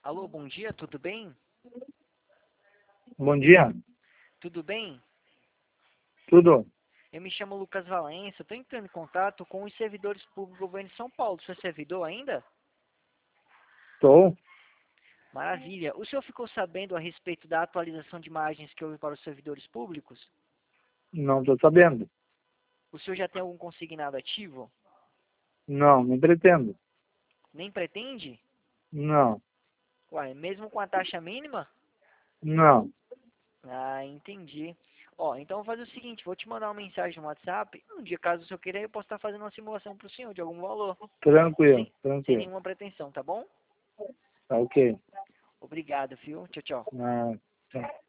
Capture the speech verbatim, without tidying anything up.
Alô, bom dia, tudo bem? Bom dia. Tudo bem? Tudo? Eu me chamo Lucas Valença, estou entrando em contato com os servidores públicos do governo de São Paulo. Você é servidor ainda? Estou? Maravilha. O senhor ficou sabendo a respeito da atualização de imagens que houve para os servidores públicos? Não estou sabendo. O senhor já tem algum consignado ativo? Não, não pretendo. Nem pretende? Não, Uai, mesmo com a taxa mínima? não. Ah, entendi. Ó, então vou fazer o seguinte, vou te mandar uma mensagem no WhatsApp. Um dia, caso o senhor queira, eu posso estar fazendo uma simulação para o senhor de algum valor. Tranquilo, Sem, sem tranquilo. nenhuma pretensão, tá bom? Tá ok. Obrigado, viu? Tchau, tchau. Ah, tá.